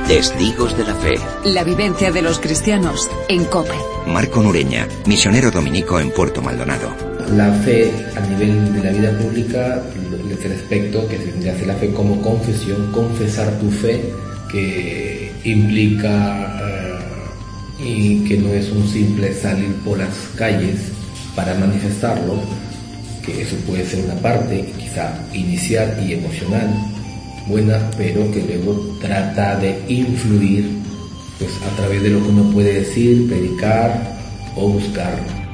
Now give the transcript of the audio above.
Testigos de la Fe. La vivencia de los cristianos en COPE. Marco Nureña, misionero dominico en Puerto Maldonado. La fe a nivel de la vida pública, el aspecto que se hace la fe como confesión, confesar tu fe, que implica y que no es un simple salir por las calles para manifestarlo, que eso puede ser una parte quizá inicial y emocional buena, pero que luego trata de influir pues a través de lo que uno puede decir, predicar o buscar